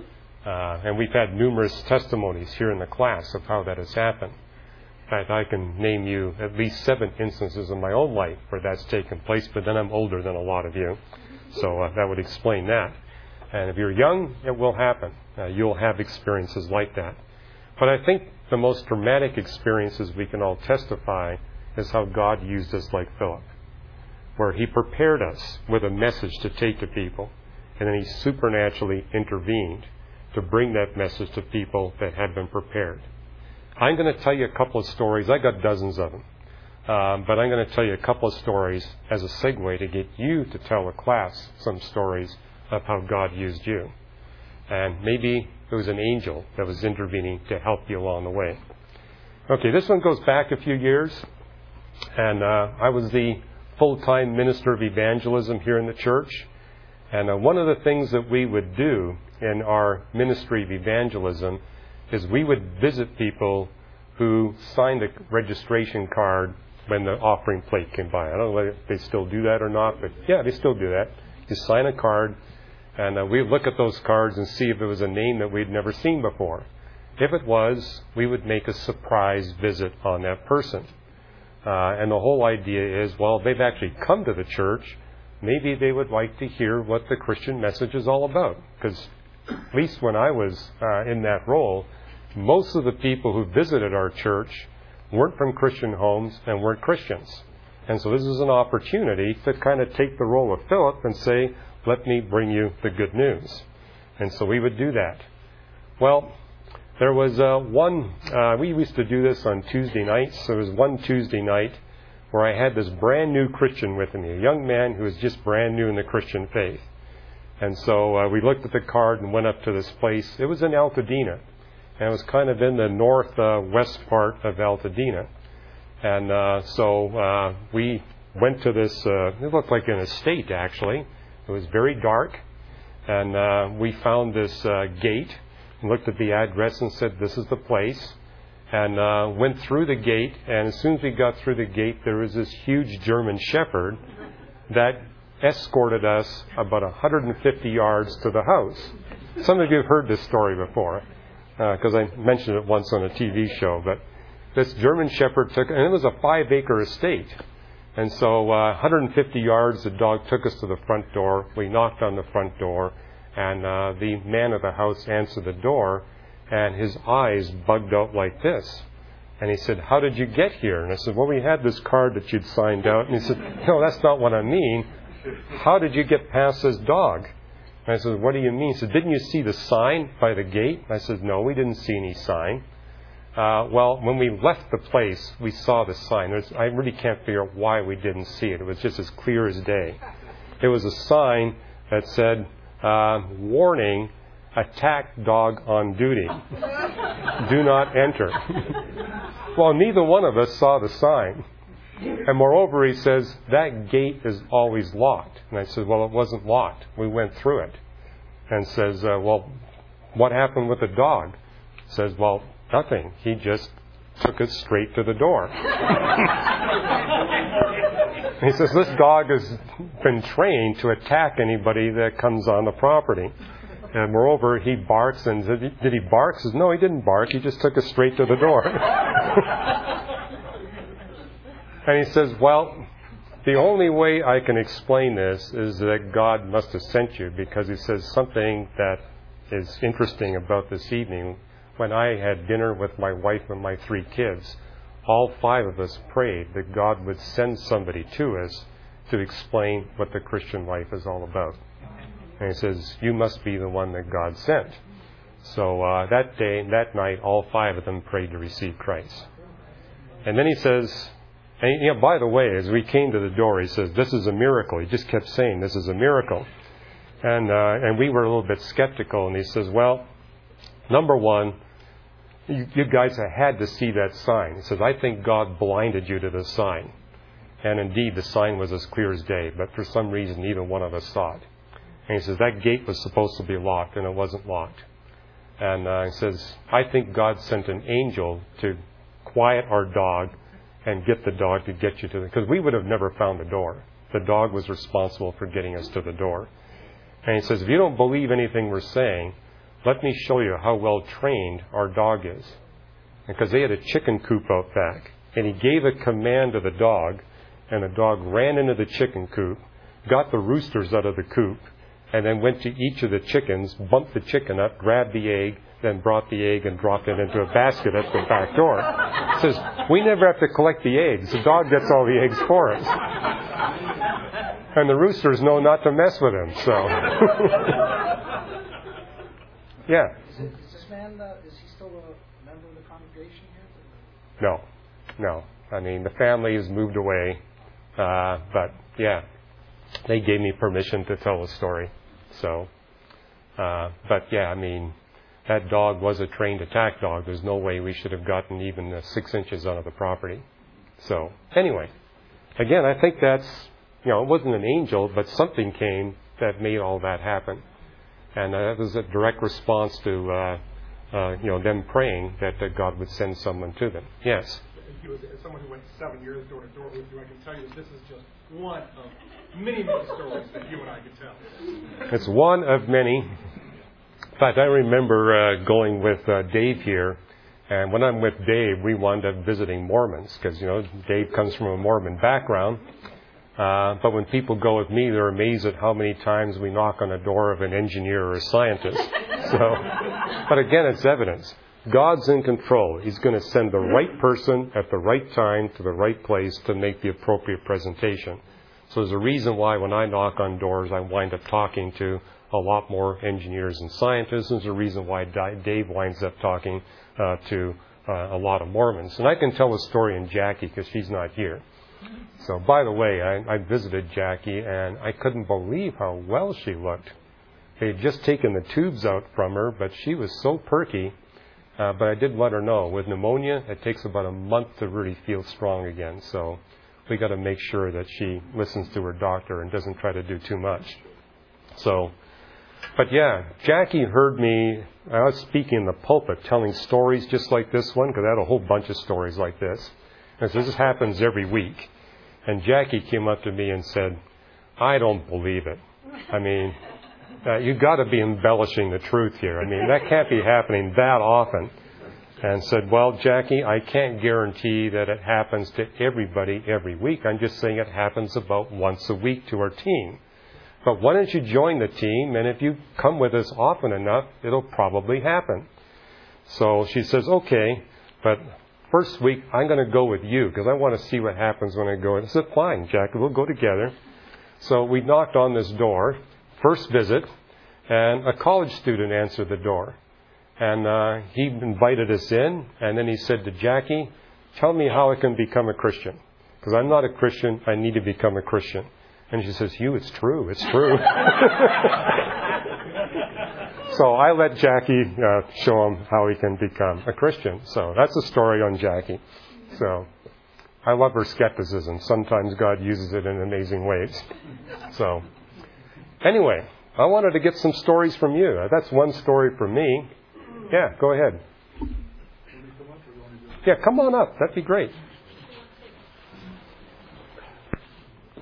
Uh, and we've had numerous testimonies here in the class of how that has happened. In fact, I can name you at least seven instances in my own life where that's taken place, but then I'm older than a lot of you. So uh, that would explain that. And if you're young, it will happen. Uh, you'll have experiences like that. But I think the most dramatic experiences we can all testify is how God used us like Philip, where He prepared us with a message to take to people, and then He supernaturally intervened to bring that message to people that had been prepared. I'm going to tell you a couple of stories. I got dozens of them. Um, but I'm going to tell you a couple of stories as a segue to get you to tell the class some stories of how God used you. And maybe it was an angel that was intervening to help you along the way. Okay, this one goes back a few years. And uh, I was the full-time minister of evangelism here in the church. And uh, one of the things that we would do in our ministry of evangelism is we would visit people who signed a registration card when the offering plate came by. I don't know if they still do that or not, but yeah, they still do that. You sign a card, and uh, we would look at those cards and see if it was a name that we'd never seen before. If it was, we would make a surprise visit on that person. Uh, and the whole idea is, well, they've actually come to the church. Maybe they would like to hear what the Christian message is all about. Because at least when I was uh, in that role, most of the people who visited our church weren't from Christian homes and weren't Christians. And so this is an opportunity to kind of take the role of Philip and say, let me bring you the good news. And so we would do that. Well, there was uh, one, uh, we used to do this on Tuesday nights. So there was one Tuesday night where I had this brand new Christian with me, a young man who was just brand new in the Christian faith. And so uh, we looked at the card and went up to this place. It was in Altadena. And it was kind of in the northwest uh, part of Altadena. And uh, so uh, we went to this, uh, it looked like an estate actually. It was very dark. And uh, we found this uh, gate and looked at the address and said, this is the place. And uh, went through the gate. And as soon as we got through the gate, there was this huge German shepherd that escorted us about one hundred fifty yards to the house. Some of you have heard this story before, because uh, I mentioned it once on a T V show. But this German shepherd took, and it was a five-acre estate. And so uh, one hundred fifty yards, the dog took us to the front door. We knocked on the front door, and uh, the man of the house answered the door, and his eyes bugged out like this. And he said, how did you get here? And I said, well, we had this card that you'd signed out. And he said, no, that's not what I mean. How did you get past this dog? And I said, what do you mean? He said, didn't you see the sign by the gate? And I said, no, we didn't see any sign. Uh, well, when we left the place, we saw the sign. There's, I really can't figure out why we didn't see it. It was just as clear as day. It was a sign that said, uh, warning, attack dog on duty. Do not enter. Well, neither one of us saw the sign. And moreover, he says, that gate is always locked. And I said, well, it wasn't locked. We went through it. And says, uh, well, what happened with the dog? Says, well, nothing. He just took us straight to the door. He says, this dog has been trained to attack anybody that comes on the property. And moreover, he barks, and did he, did he bark? He says, no, he didn't bark. He just took us straight to the door. And he says, well, the only way I can explain this is that God must have sent you, because he says something that is interesting about this evening. When I had dinner with my wife and my three kids, all five of us prayed that God would send somebody to us to explain what the Christian life is all about. And he says, you must be the one that God sent. So uh, that day, that night, all five of them prayed to receive Christ. And then he says, and, you know, by the way, as we came to the door, he says, this is a miracle. He just kept saying, this is a miracle. And uh, and we were a little bit skeptical. And he says, well, number one, you, you guys have had to see that sign. He says, I think God blinded you to the sign. And indeed, the sign was as clear as day. But for some reason, neither one of us saw it. And he says, that gate was supposed to be locked, and it wasn't locked. And uh, he says, I think God sent an angel to quiet our dog and get the dog to get you to the... Because we would have never found the door. The dog was responsible for getting us to the door. And he says, if you don't believe anything we're saying, let me show you how well trained our dog is. Because they had a chicken coop out back. And he gave a command to the dog, and the dog ran into the chicken coop, got the roosters out of the coop, and then went to each of the chickens, bumped the chicken up, grabbed the egg, then brought the egg and dropped it into a basket at the back door. He says, we never have to collect the eggs. The dog gets all the eggs for us. And the roosters know not to mess with him, so. Yeah. Is, it, is this man, uh, is he still a member of the congregation here? No, no. I mean, the family has moved away, uh, but yeah, they gave me permission to tell the story. So, uh, but yeah, I mean, that dog was a trained attack dog. There's no way we should have gotten even uh, six inches out of the property. So, anyway, again, I think that's, you know, it wasn't an angel, but something came that made all that happen. And uh, that was a direct response to, uh, uh, you know, them praying that uh, God would send someone to them. Yes? If you was someone who went seven years door to door with you, I can tell you that this is just one of many, many stories that you and I could tell. It's one of many. In fact, I remember uh, going with uh, Dave here, and when I'm with Dave, we wound up visiting Mormons, because, you know, Dave comes from a Mormon background. Uh, but when people go with me, they're amazed at how many times we knock on the door of an engineer or a scientist. So, but again, it's evidence. God's in control. He's going to send the right person at the right time to the right place to make the appropriate presentation. So there's a reason why when I knock on doors, I wind up talking to a lot more engineers and scientists. There's a reason why Dave winds up talking uh, to uh, a lot of Mormons. And I can tell a story in Jackie because she's not here. So, by the way, I, I visited Jackie, and I couldn't believe how well she looked. They had just taken the tubes out from her, but she was so perky. Uh, but I did let her know, with pneumonia, it takes about a month to really feel strong again. So we got to make sure that she listens to her doctor and doesn't try to do too much. So, but yeah, Jackie heard me. I was speaking in the pulpit, telling stories just like this one, because I had a whole bunch of stories like this. And so this happens every week. And Jackie came up to me and said, I don't believe it. I mean, uh, you've got to be embellishing the truth here. I mean, that can't be happening that often. And said, well, Jackie, I can't guarantee that it happens to everybody every week. I'm just saying it happens about once a week to our team. But why don't you join the team? And if you come with us often enough, it'll probably happen. So she says, okay, but first week, I'm going to go with you because I want to see what happens when I go. I said, fine, Jackie, we'll go together. So we knocked on this door, first visit, and a college student answered the door. And uh, he invited us in, and then he said to Jackie, tell me how I can become a Christian. Because I'm not a Christian, I need to become a Christian. And she says, Hugh, it's true, it's true. So I let Jackie uh, show him how he can become a Christian. So that's the story on Jackie. So I love her skepticism. Sometimes God uses it in amazing ways. So anyway, I wanted to get some stories from you. That's one story from me. Yeah, go ahead. Yeah, come on up. That'd be great.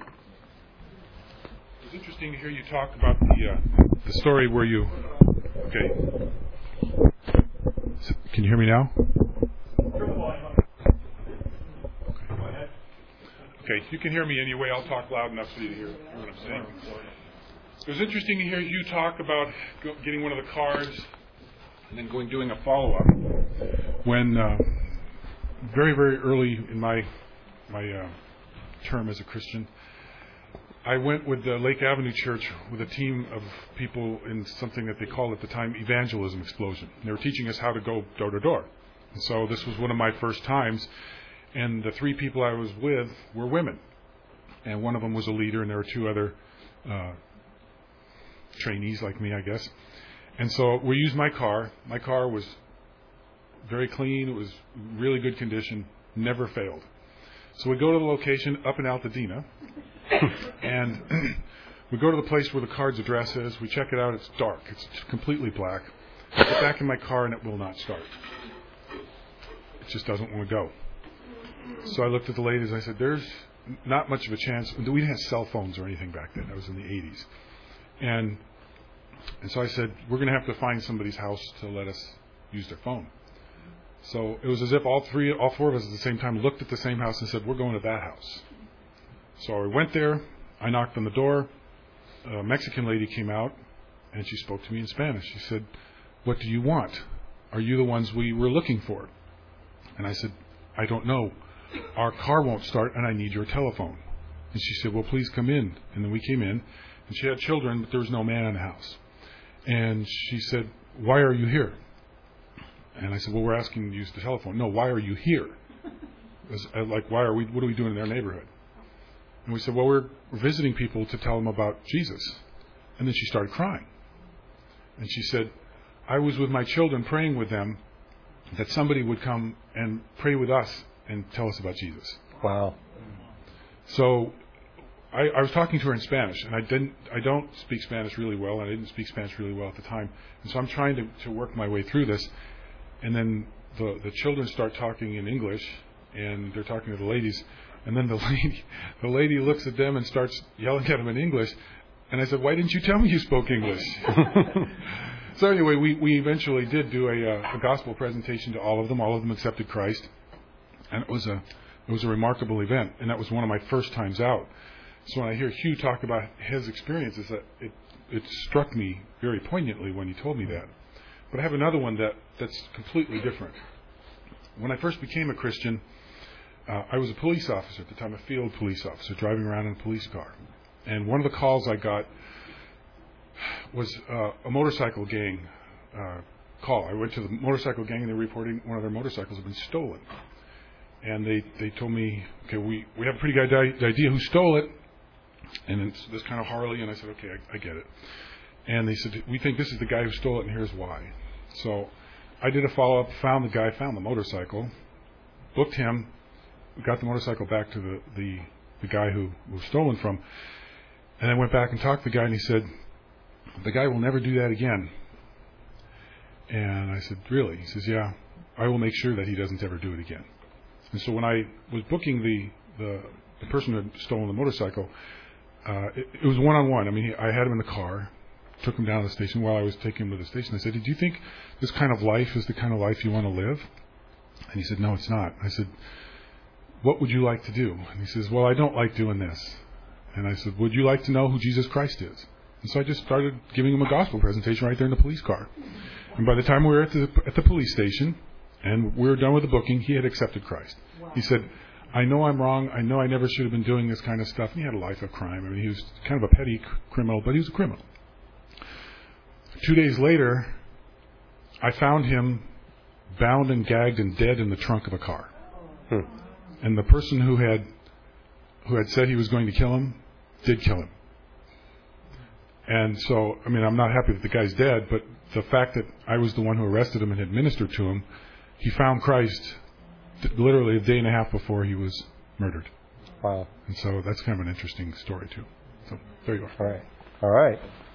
interesting to hear you talk about the uh, the story where you. Okay. Can you hear me now? Okay, you can hear me anyway. I'll talk loud enough so you hear what I'm saying. It was interesting to hear you talk about go, getting one of the cards and then going doing a follow-up. When uh, very very early in my my uh, term as a Christian, I went with the Lake Avenue Church with a team of people in something that they called at the time Evangelism Explosion. They were teaching us how to go door to door. And so this was one of my first times, and the three people I was with were women. And one of them was a leader, and there were two other uh, trainees like me, I guess. And so we used my car. My car was very clean. It was really good condition, never failed. So we go to the location up in Altadena, and we go to the place where the card's address is. We check it out. It's dark. It's completely black. I get back in my car, and it will not start. It just doesn't want to go. So I looked at the ladies. I said, there's not much of a chance. We didn't have cell phones or anything back then. That was in the eighties. And, and so I said, we're going to have to find somebody's house to let us use their phone. So it was as if all three, all four of us at the same time looked at the same house and said, we're going to that house. So I went there. I knocked on the door. A Mexican lady came out, and she spoke to me in Spanish. She said, what do you want? Are you the ones we were looking for? And I said, I don't know. Our car won't start, and I need your telephone. And she said, well, please come in. And then we came in, and she had children, but there was no man in the house. And she said, why are you here? And I said, well, we're asking you to use the telephone. No, why are you here? Was, like, why are we, what are we doing in their neighborhood? And we said, well, we're visiting people to tell them about Jesus. And then she started crying. And she said, I was with my children praying with them that somebody would come and pray with us and tell us about Jesus. Wow. So I, I was talking to her in Spanish, and I didn't. I don't speak Spanish really well, and I didn't speak Spanish really well at the time. And so I'm trying to, to work my way through this. And then the the children start talking in English, and they're talking to the ladies. And then the lady, the lady looks at them and starts yelling at them in English. And I said, why didn't you tell me you spoke English? So anyway, we, we eventually did do a, uh, a gospel presentation to all of them. All of them accepted Christ. And it was a it was a remarkable event. And that was one of my first times out. So when I hear Hugh talk about his experiences, that it, it struck me very poignantly when he told me that. But I have another one that, that's completely different. When I first became a Christian, uh, I was a police officer at the time, a field police officer, driving around in a police car. And one of the calls I got was uh, a motorcycle gang uh, call. I went to the motorcycle gang, and they were reporting one of their motorcycles had been stolen. And they, they told me, okay, we, we have a pretty good idea who stole it. And it's this kind of Harley. And I said, okay, I, I get it. And they said, we think this is the guy who stole it, and here's why. So I did a follow-up, found the guy, found the motorcycle, booked him, got the motorcycle back to the, the, the guy who was stolen from. And I went back and talked to the guy, and he said, the guy will never do that again. And I said, really? He says, yeah, I will make sure that he doesn't ever do it again. And so when I was booking the, the, the person who had stolen the motorcycle, uh, it, it was one-on-one. I mean, he, I had him in the car, took him down to the station. While I was taking him to the station, I said, do you think this kind of life is the kind of life you want to live? And he said, no, it's not. I said, what would you like to do? And he says, well, I don't like doing this. And I said, would you like to know who Jesus Christ is? And so I just started giving him a gospel presentation right there in the police car. And by the time we were at the, at the police station and we were done with the booking, he had accepted Christ. Wow. He said, I know I'm wrong. I know I never should have been doing this kind of stuff. And he had a life of crime. I mean, he was kind of a petty criminal, but he was a criminal. Two days later, I found him bound and gagged and dead in the trunk of a car. Hmm. And the person who had who had said he was going to kill him did kill him. And so, I mean, I'm not happy that the guy's dead, but the fact that I was the one who arrested him and had ministered to him, he found Christ literally a day and a half before he was murdered. Wow. And so that's kind of an interesting story, too. So there you are. All right. All right.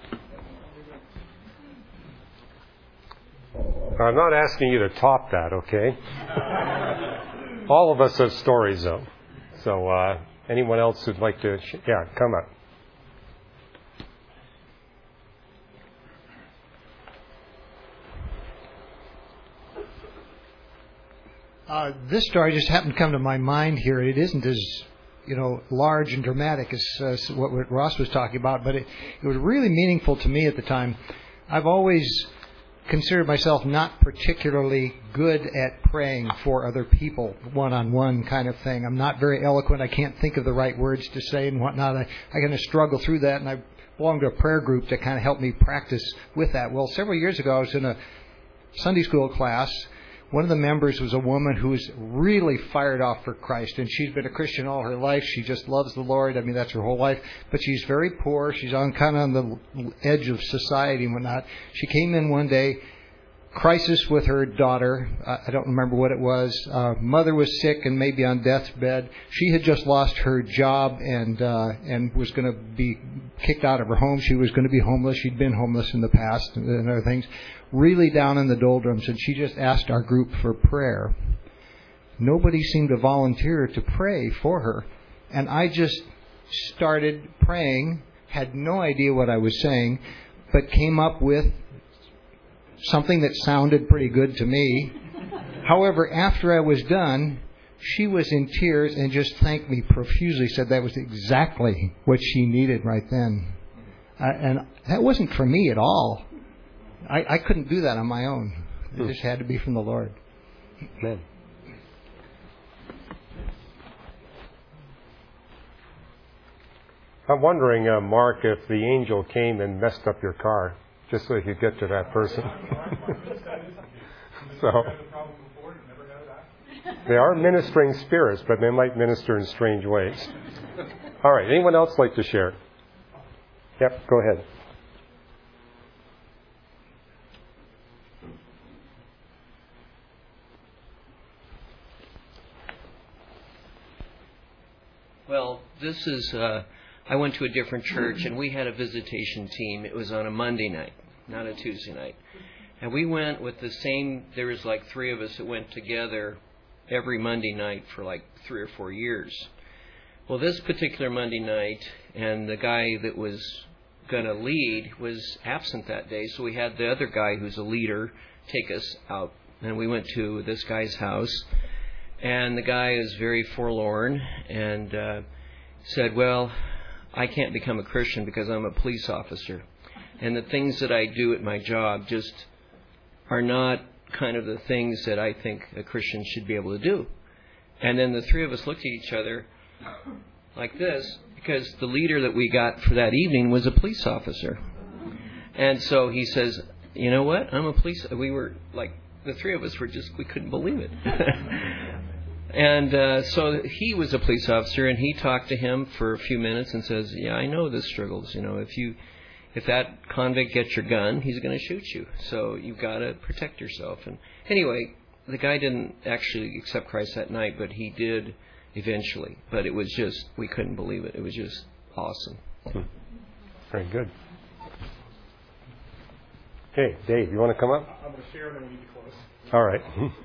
I'm not asking you to top that, okay? All of us have stories, though. So uh, anyone else who'd like to... Sh- yeah, come up. Uh, this story just happened to come to my mind here. It isn't as, you know, large and dramatic as uh, what, what Ross was talking about, but it, it was really meaningful to me at the time. I've always considered myself not particularly good at praying for other people, one-on-one kind of thing. I'm not very eloquent. I can't think of the right words to say and whatnot. I, I kind of struggle through that, and I belong to a prayer group that kind of helped me practice with that. Well, several years ago, I was in a Sunday school class. One of the members was a woman who was really fired off for Christ, and she's been a Christian all her life. She just loves the Lord. I mean, that's her whole life. But she's very poor. She's on kind of on the edge of society and whatnot. She came in one day, crisis with her daughter. I don't remember what it was. Uh, mother was sick and maybe on death's bed. She had just lost her job and uh, and was going to be kicked out of her home. She was going to be homeless. She'd been homeless in the past and other things. Really down in the doldrums, and she just asked our group for prayer. Nobody seemed to volunteer to pray for her, and I just started praying, had no idea what I was saying, but came up with something that sounded pretty good to me. However, after I was done, she was in tears and just thanked me profusely, said that was exactly what she needed right then. Uh, and that wasn't for me at all. I, I couldn't do that on my own. It just had to be from the Lord. Amen. I'm wondering, uh, Mark, if the angel came and messed up your car just so you could get to that person. So they are ministering spirits, but they might minister in strange ways. All right. Anyone else like to share? Yep. Go ahead. Well, this is, uh, I went to a different church, and we had a visitation team. It was on a Monday night, not a Tuesday night. And we went with the same, there was like three of us that went together every Monday night for like three or four years. Well, this particular Monday night, and the guy that was going to lead was absent that day, so we had the other guy who's a leader take us out. And we went to this guy's house. And the guy is very forlorn and uh, said, well, I can't become a Christian because I'm a police officer. And the things that I do at my job just are not kind of the things that I think a Christian should be able to do. And then the three of us looked at each other like this because the leader that we got for that evening was a police officer. And so he says, you know what? I'm a police... We were like... The three of us were just, we couldn't believe it. And uh, so he was a police officer, and he talked to him for a few minutes and says, yeah, I know the struggles. You know, if you, if that convict gets your gun, he's going to shoot you. So you've got to protect yourself. And anyway, the guy didn't actually accept Christ that night, but he did eventually. But it was just, we couldn't believe it. It was just awesome. Hmm. Very good. Hey, Dave, you want to come up? I'm going to share, and then we need to close. All right.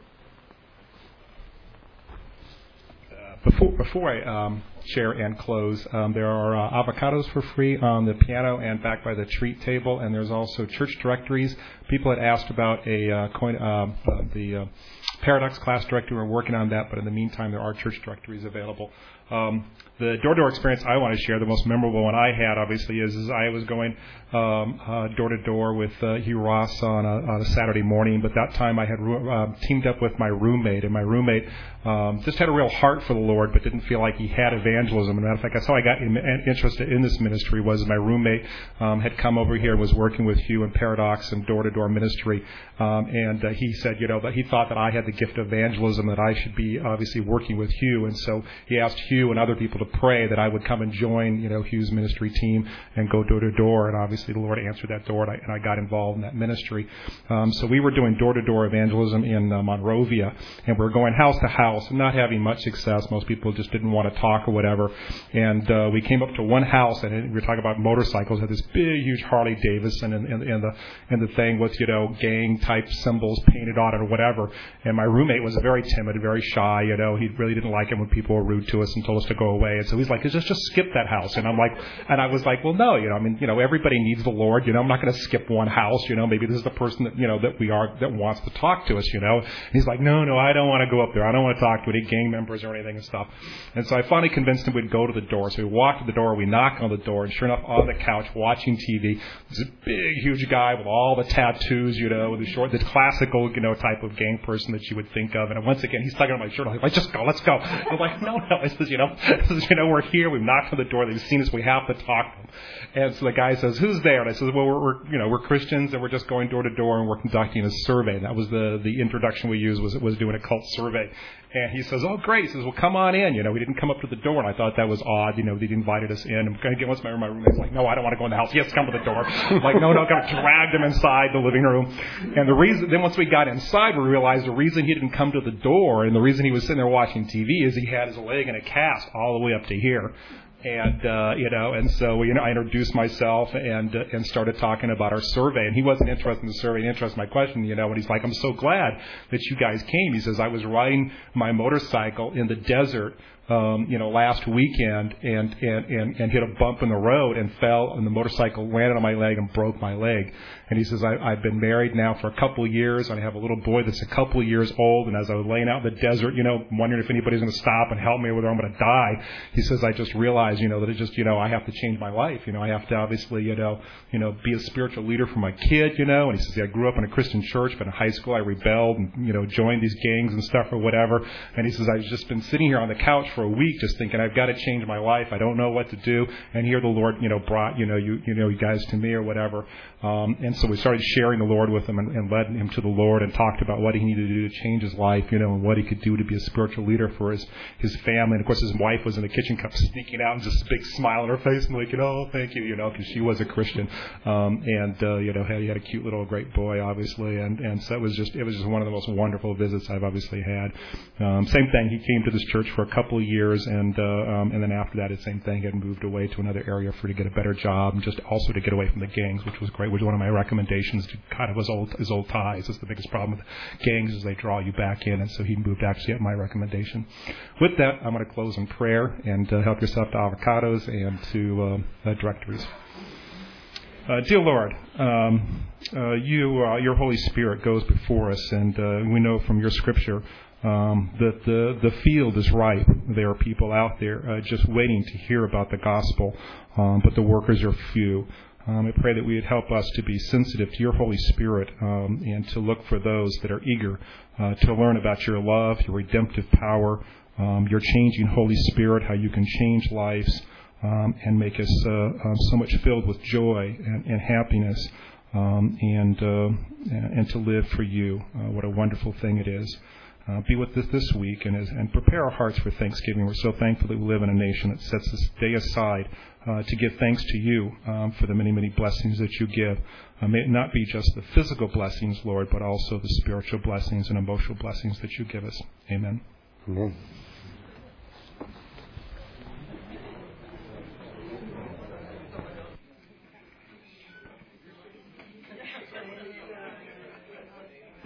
Before before I um, share and close, um, there are uh, avocados for free on the piano and back by the treat table, and there's also church directories. People had asked about a uh, coin, uh, uh, the uh, Paradox class directory. We're working on that, but in the meantime, there are church directories available. Um, the door-to-door experience I want to share, the most memorable one I had, obviously, is, is I was going um, uh, door-to-door with uh, Hugh Ross on a, on a Saturday morning, but that time I had uh, teamed up with my roommate, and my roommate um, just had a real heart for the Lord, but didn't feel like he had evangelism. As a matter of fact, that's how I got in, interested in this ministry, was my roommate um, had come over here and was working with Hugh in Paradox and door-to-door ministry, um, and uh, he said, you know, that he thought that I had the gift of evangelism, that I should be obviously working with Hugh, and so he asked Hugh and other people to pray that I would come and join, you know, Hugh's ministry team and go door to door. And obviously the Lord answered that door, and I, and I got involved in that ministry. Um, so we were doing door to door evangelism in uh, Monrovia, and we were going house to house, not having much success. Most people people just didn't want to talk or whatever. And uh, we came up to one house, and we were talking about motorcycles. It had this big, huge Harley Davidson, and, and, and the and the thing with, you know, gang type symbols painted on it or whatever. And my roommate was very timid, very shy. You know, he really didn't like it when people were rude to us and told us to go away. And so he's like, just just skip that house. And I'm like, and I was like, well, no, you know, I mean, you know, everybody needs the Lord. You know, I'm not going to skip one house. You know, maybe this is the person that, you know, that we are that wants to talk to us. You know, and he's like, no, no, I don't want to go up there. I don't want to talk to any gang members or anything and stuff. And so I finally convinced him we'd go to the door. So we walked to the door. We knocked on the door, and sure enough, on the couch watching T V, this big, huge guy with all the tattoos, you know, the short, the classical, you know, type of gang person that you would think of. And once again, he's tugging on my shirt. I'm like, let's just go, let's go. I'm like, no, no. I says, you know, I says, you know, we're here. We've knocked on the door. They've seen us. We have to talk to them. And so the guy says, who's there? And I says, well, we're, we're you know, we're Christians, and we're just going door to door, and we're conducting a survey. And that was the the introduction we used, was was doing a cult survey. And he says, oh, great. He says, well, come on in. You know, we didn't come up to the door, and I thought that was odd. You know, they invited us in. And again, once my, my roommate's like, no, I don't want to go in the house. Yes, come to the door. I'm like, no, no, got to drag him inside the living room. And the reason, then once we got inside, we realized the reason he didn't come to the door and the reason he was sitting there watching T V is he had his leg in a cast all the way up to here. And, uh, you know, and so, you know, I introduced myself and, uh, and started talking about our survey. And he wasn't interested in the survey, he interested in my question, you know, and he's like, I'm so glad that you guys came. He says, I was riding my motorcycle in the desert, um, you know, last weekend and, and, and, and hit a bump in the road and fell, and the motorcycle landed on my leg and broke my leg. And he says, I, I've been married now for a couple of years, and I have a little boy that's a couple of years old, and as I was laying out in the desert, you know, wondering if anybody's going to stop and help me or whether I'm going to die, he says, I just realized, you know, that it just, you know, I have to change my life. You know, I have to obviously, you know, you know, be a spiritual leader for my kid, you know. And he says, I grew up in a Christian church, but in high school I rebelled and, you know, joined these gangs and stuff or whatever. And he says, I've just been sitting here on the couch for a week just thinking, I've got to change my life. I don't know what to do. And here the Lord, you know, brought, you know, you, you know, you guys to me or whatever. Um, and so we started sharing the Lord with him and, and led him to the Lord and talked about what he needed to do to change his life, you know, and what he could do to be a spiritual leader for his, his family. And of course his wife was in the kitchen cup sneaking out and just a big smile on her face and like, you know, oh, thank you, you know, because she was a Christian. Um, and, uh, you know, he had a cute little great boy, obviously. And, and so it was just, it was just one of the most wonderful visits I've obviously had. Um, same thing. He came to this church for a couple of years. And, uh, um, and then after that, the same thing, he had moved away to another area for to get a better job and just also to get away from the gangs, which was great, which was one of my recommendations to kind of his old, his old ties. That's the biggest problem with gangs is they draw you back in. And so he moved actually at my recommendation. With that, I'm going to close in prayer and uh, help yourself to avocados and to uh, uh, directories. Uh, dear Lord, um, uh, you, uh, your Holy Spirit goes before us, and uh, we know from your Scripture um, that the the field is ripe. There are people out there uh, just waiting to hear about the gospel, um, but the workers are few. Um, I pray that we would help us to be sensitive to your Holy Spirit um, and to look for those that are eager uh, to learn about your love, your redemptive power, um, your changing Holy Spirit, how you can change lives um, and make us uh, um, so much filled with joy and, and happiness um, and uh, and to live for you. Uh, what a wonderful thing it is. Uh, be with us this week and, as, and prepare our hearts for Thanksgiving. We're so thankful that we live in a nation that sets this day aside uh, to give thanks to you um, for the many, many blessings that you give. Uh, may it not be just the physical blessings, Lord, but also the spiritual blessings and emotional blessings that you give us. Amen. Amen.